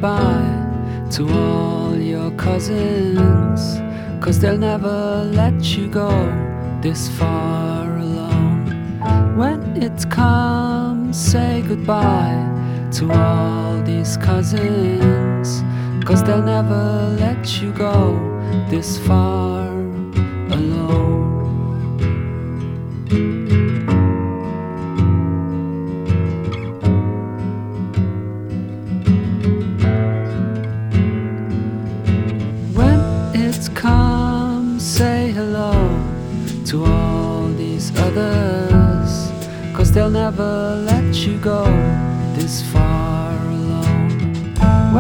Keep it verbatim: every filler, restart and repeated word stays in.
goodbye to all your cousins, 'cause they'll never let you go this far alone. When it comes, say goodbye to all these cousins, 'cause they'll never let you go this far alone. When it comes, say hello to all these others, 'cause they'll never let you go this far